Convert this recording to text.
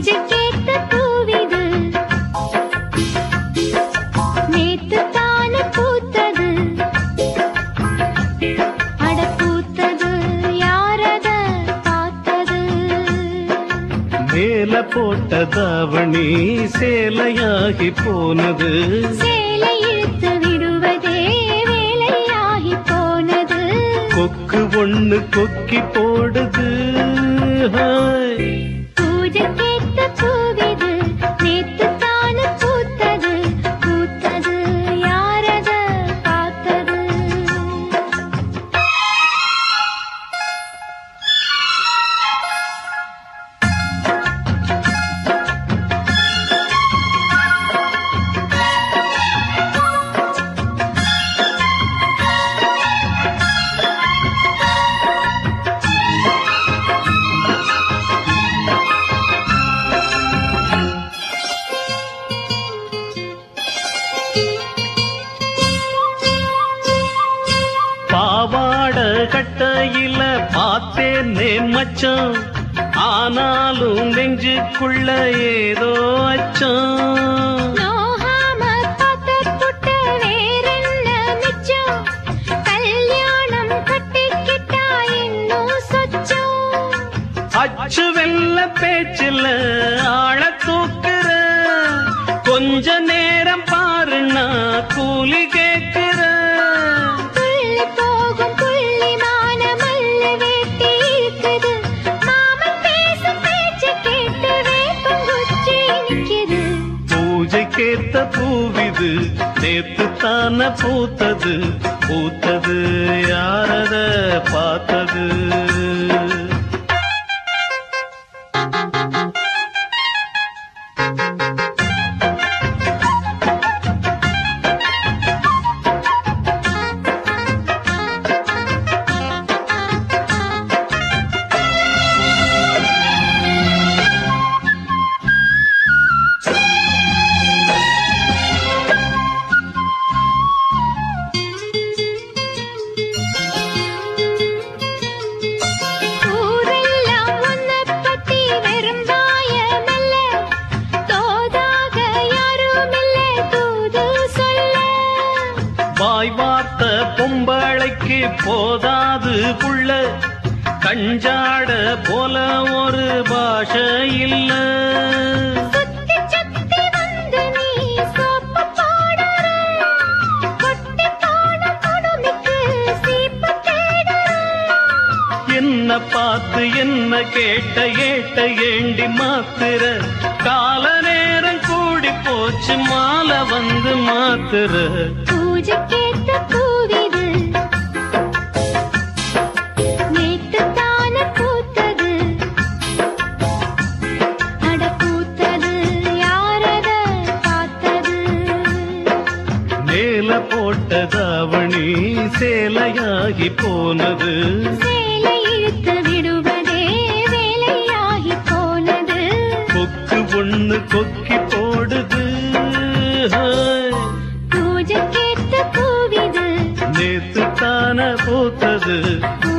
பூஜைக்கேத்த பூவிது நேத்து தான பூத்தது அட பூத்தது யாரத பார்த்தது மேல போட்ட தாவணி சேலையாகி போனது சேலை இழுத்து விடுவதே வேலையாகி போனது கொக்கு ஒண்ணு கொக்கி போடுது பூஜைக்கேத்த பூவிது நேத்து தான பூத்தது பூத்தது யாரத பார்த்தது பாவாட கட்டையில பார்த்தேனே மச்சான் ஆனாலும் நெஞ்சுக்குள்ள ஏதோ அச்சம் நோகாம பார்த்த புட்ட வேறென்ன மிச்சம் கல்யாணம் கட்டிக்கிட்டா இன்னும் சொச்சம் அச்சு வெல்ல பேச்சில் ஆழ தூக்குற கொஞ்ச நேரம் பாருன்னா கூலி கேட்கிற புள்ளி போகும் புள்ளிமான மல்லு வேட்டி இருக்குது மாமன் பேசும் பேச்சு கேட்டு வேப்பங்குச்சி நிக்குது பூஜைக்கேத்த பூவிது நேத்து தான பூத்தது பூத்தது யாரத பார்த்தது ஊரெல்லாம் உன்னை பத்தி வெறும் வாயமல்ல தோதாக யாரும் இல்லை தூது சொல்ல வாய் வார்த்த பொம்பளைக்கு போதாது புள்ள கஞ்சாட போல ஒரு பாஷை இல்ல சுத்தி சுத்தி வந்து நீ சோப்பு போடுற கொட்டி போன கொடுமைக்கு சீப்பு தேடுற என்ன பார்த்து என்ன கேட்ட ஏட்ட ஏண்டி மாத்துற கால நேரம் கூடி போச்சு மாலை வந்து மாத்துற பூஜைக்கேத்த பூவிது நேத்து தான பூத்தது அட பூத்தது யாரத பார்த்தது மேல போட்ட தாவணி சேலையாகி போனது சேலை இழுத்து விடுவதே வேலையாகி போனது கொக்கு ஒண்ணு கொக்கி போடுது பூஜைக்கேத்த பூவிது நேத்து தான பூத்தது